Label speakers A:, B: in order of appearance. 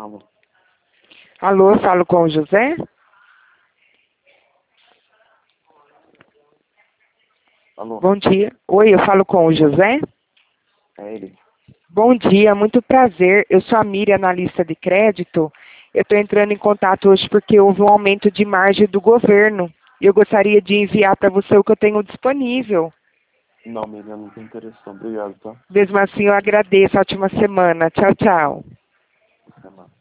A: Alô?
B: Alô, eu falo com o José?
A: Alô?
B: Bom dia. Oi, eu falo com o José?
A: É ele?
B: Bom dia, muito prazer. Eu sou a Miriam, analista de crédito. Eu estou entrando em contato hoje porque houve um aumento de margem do governo. E eu gostaria de enviar para você o que eu tenho disponível.
A: Não, Miriam, não tem interesse não. Obrigado, tá?
B: Mesmo assim, eu agradeço. Ótima semana. Tchau, tchau.
A: Até mais.